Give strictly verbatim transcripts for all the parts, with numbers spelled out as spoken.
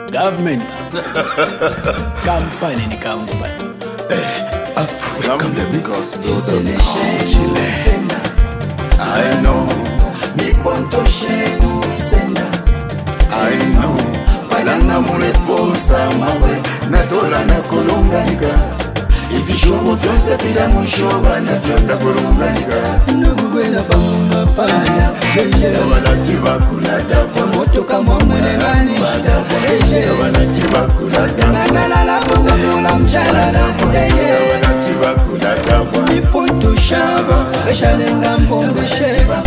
Government. Company ni company. Africa the because I know mi ponto shenu senda I know balanga mule posa mawe natola na kolonganika ifishobo fyonse fila mushoba na fyonda kolonganika Nugwela pamuna panya Yawanatiba kulada kwa moto kama mwene nani Yawanatiba kulada Nanala bunga mula mchalala Yawanatiba kulada Mi ponto shaba Kashane ngambombe sheba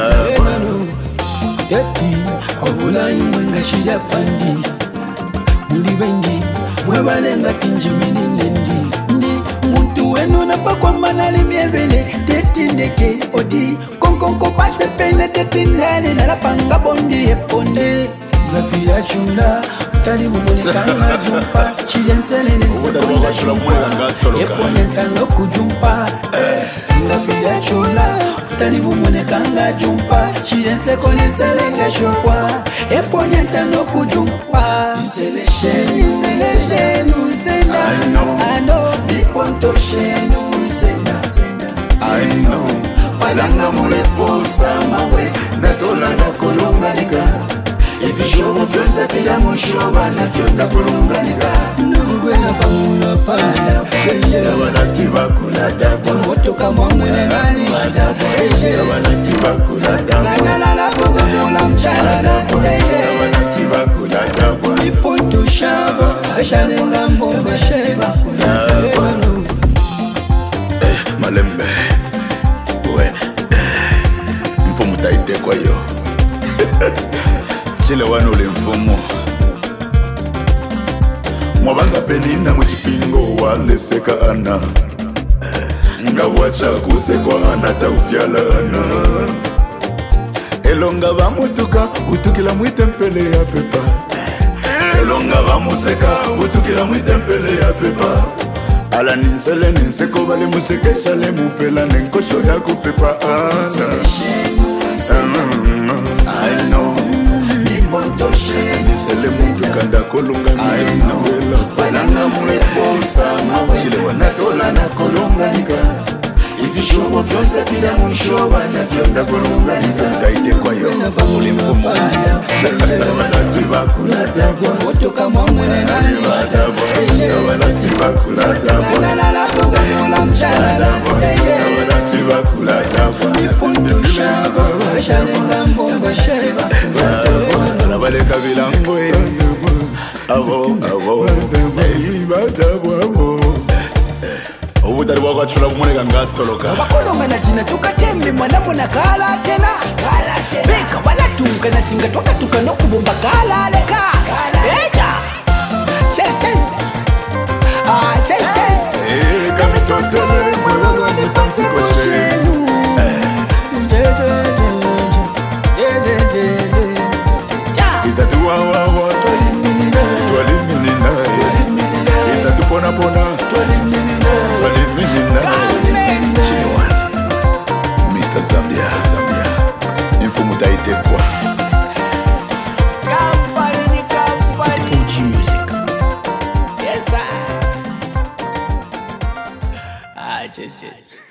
Yeti Kwabula imwenga shida pandi Muri wengi Mwebalenga tinjimini nendi Ndi Muntu wenu na pakwa manali mievele Teti ndeke odi Konkonko pase pene teti nene Nala panga bondi eponde La fila chula Tali mumone kanga jumpa Chijensele nesekonda shumpa Epone tanga kujumpa La fila chula Tali mumone kanga jumpa Chijensele nesekonda shumpa Epone tanga kujumpa Isele shenu Isele shenu Senda I know I know Mi ponto shenu senda I know Balanga mule posa mawe Natola na kolonganika ifishobo fyonse fila mushoba na fyonda kolonganika Nugwela pamuna panya Yawanatiba kulada kwa moto kama mwene nani Yawanatiba kulada Nanala bunga mula mchalala Yawanatiba kulada Mi ponto shaba Kashane ngambombe sheba Malembe we mfumu taite kwa yo chile wano ule mfumu mwabanga pelinda mchipingo waleseka ana nga wacha kusekwa ana taufyala ana elonga vamutuka utukila mwitempele ya pepa elonga vamuseka utukila mwitempele ya pepa ala ninsele ninseko vale musekesha le mupela nenkosho ya kupepa ana I know Mi ponto shenu Nisele muntu kanda kolunga I know Balanga mule posa mawe Chile wanatola na kolunga nika ifishobo fyonse fila mushoba na fyonda kolunga nika Taite kwa yo Uli mfumu Yawanatiba kulada kwa moto kama mwene nani Yawanatiba kulada Nanala bunga mula mchalala Yawanatiba kulada Mi ponto shaba Kashane ngambombe sheba Nabaleka bilangwe Avo, avo Ei, batabu, avo Ubutari wako chula kumoneka ngatoloka Wakolonga na jina tukatembe mwanapo na kala tena Beka wala tunga na tinga toka tuka no kubumba kala leka Eja Chase chase Ah chase chase Eh, kami totele Mwewano ni pansi kwa shenu Itatu wa wa wa Twaliminina Twaliminina Itatu pona pona Twaliminina Twaliminina Chilewan mister Zambia Zambia Infumu taite kwa Company ni company four G music Yes sir Ah chase chase